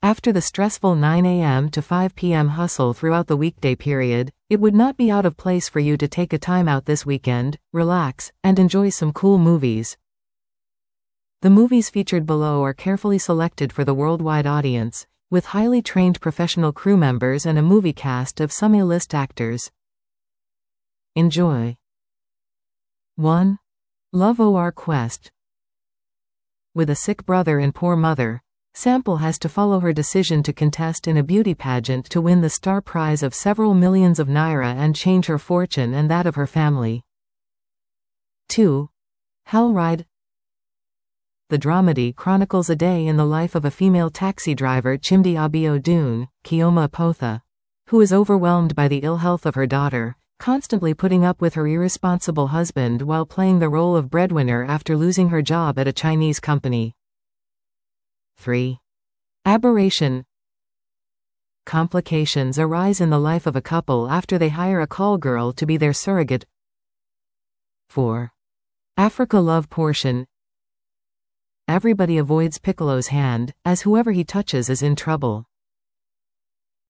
After the stressful 9 a.m. to 5 p.m. hustle throughout the weekday period, it would not be out of place for you to take a time out this weekend, relax, and enjoy some cool movies. The movies featured below are carefully selected for the worldwide audience, with highly trained professional crew members and a movie cast of some A-list actors. Enjoy. 1. Love or Quest. With a sick brother and poor mother, Sample has to follow her decision to contest in a beauty pageant to win the star prize of several millions of naira and change her fortune and that of her family. 2. Hell Ride. The dramedy chronicles a day in the life of a female taxi driver Chimdi Abiodun, Kioma Potha, who is overwhelmed by the ill health of her daughter, constantly putting up with her irresponsible husband while playing the role of breadwinner after losing her job at a Chinese company. 3. Aberration. Complications arise in the life of a couple after they hire a call girl to be their surrogate. 4. Africa Love Portion. Everybody avoids Piccolo's hand, as whoever he touches is in trouble.